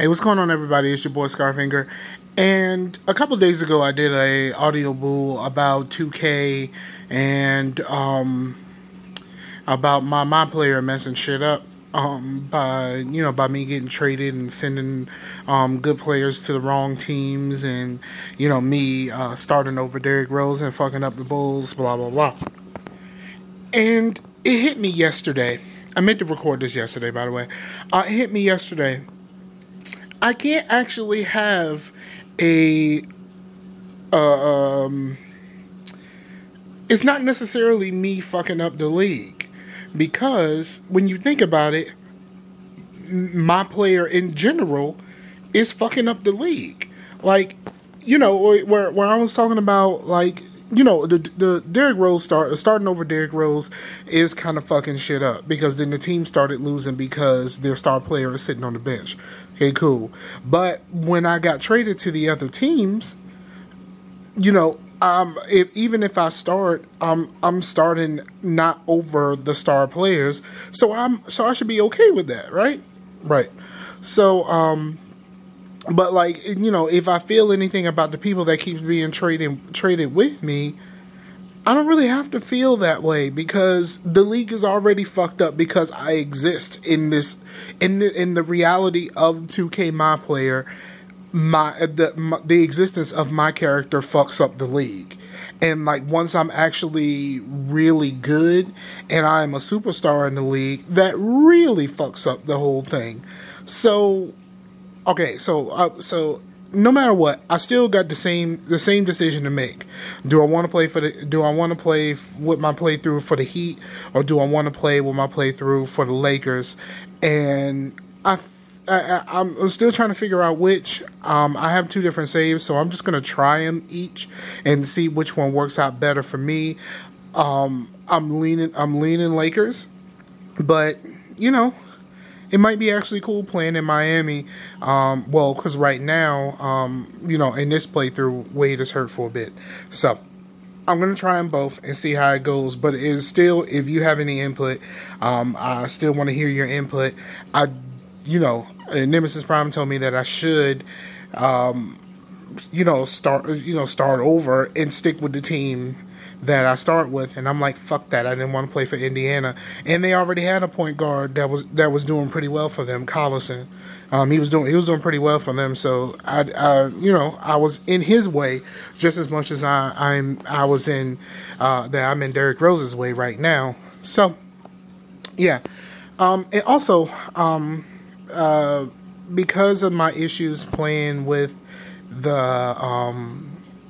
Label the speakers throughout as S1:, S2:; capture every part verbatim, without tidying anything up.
S1: Hey, what's going on, everybody? It's your boy Scarfinger, and a couple days ago, I did a audio bull about two K and um about my my player messing shit up um by you know by me getting traded and sending um good players to the wrong teams, and you know me uh, starting over Derrick Rose and fucking up the Bulls, blah blah blah. And it hit me yesterday. I meant to record this yesterday, by the way. Uh, it hit me yesterday. I can't actually have a, uh, um, it's not necessarily me fucking up the league, because when you think about it, my player in general is fucking up the league. Like, you know, where where I was talking about, like, you know, the the Derrick Rose start starting over Derrick Rose is kind of fucking shit up, because then the team started losing because their star player is sitting on the bench. Okay, cool. But when I got traded to the other teams, you know, um, if even if I start, um, I'm starting not over the star players, so I'm so I should be okay with that, right? Right. So, um. But, like, you know, if I feel anything about the people that keeps being traded traded with me, I don't really have to feel that way, because the league is already fucked up because I exist in this in the in the reality of two K my player. My the my, the existence of my character fucks up the league. And, like, once I'm actually really good and I'm a superstar in the league, that really fucks up the whole thing. So, okay, so uh, so no matter what, I still got the same the same decision to make. Do I want to play for the Do I want to play with my playthrough for the Heat, or do I want to play with my playthrough for the Lakers? And I, I I'm still trying to figure out which. Um, I have two different saves, so I'm just gonna try them each and see which one works out better for me. Um, I'm leaning I'm leaning Lakers, but you know, it might be actually cool playing in Miami. Um, well, because right now, um, you know, in this playthrough, Wade is hurt for a bit. So, I'm going to try them both and see how it goes. But it is still, if you have any input, um, I still want to hear your input. I, you know, Nemesis Prime told me that I should, um, you know, start, you know, start over and stick with the team that I start with, and I'm like, fuck that. I didn't want to play for Indiana, and they already had a point guard that was that was doing pretty well for them, Collison. Um, he was doing he was doing pretty well for them, so I, I you know, I was in his way just as much as I I'm I was in uh, that I'm in Derrick Rose's way right now. So yeah, um, and also um, uh, because of my issues playing with the um.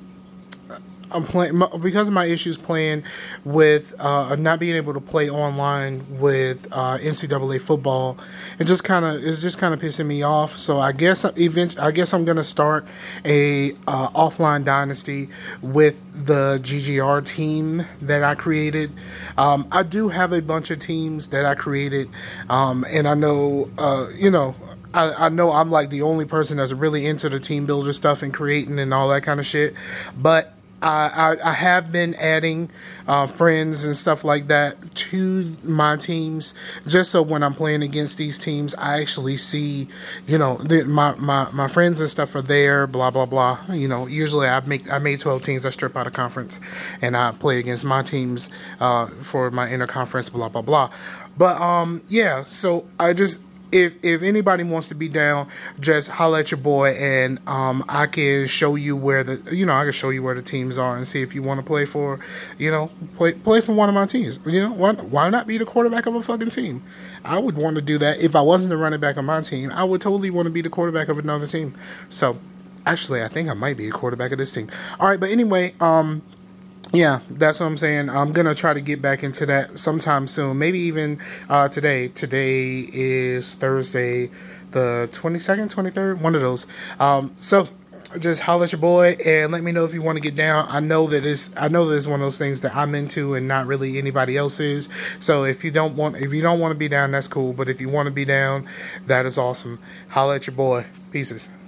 S1: I'm playing because of my issues playing with uh, not being able to play online with uh, N C double A football. It just kind of is just kind of pissing me off. So I guess event I guess I'm gonna start a uh, offline dynasty with the G G R team that I created. Um, I do have a bunch of teams that I created, um, and I know uh, you know. I, I know I'm like the only person that's really into the team builder stuff and creating and all that kind of shit, but I, I, I have been adding uh, friends and stuff like that to my teams, just so when I'm playing against these teams, I actually see, you know, the, my, my, my friends and stuff are there, blah, blah, blah. You know, usually I make I made twelve teams, I strip out of conference, and I play against my teams uh, for my interconference, blah, blah, blah. But, um, yeah, so I just... If if anybody wants to be down, just holler at your boy, and um, I can show you where the you know I can show you where the teams are, and see if you want to play for, you know, play play for one of my teams. You know, why why not be the quarterback of a fucking team? I would want to do that if I wasn't the running back of my team. I would totally want to be the quarterback of another team. So, actually, I think I might be a quarterback of this team. All right, but anyway, um. Yeah, that's what I'm saying. I'm going to try to get back into that sometime soon. Maybe even uh, today. Today is Thursday, the twenty-second, twenty-third, one of those. Um, so just holler at your boy and let me know if you want to get down. I know that it's I know that it's one of those things that I'm into and not really anybody else is. So if you don't want if you don't want to be down, that's cool. But if you want to be down, that is awesome. Holler at your boy. Pieces.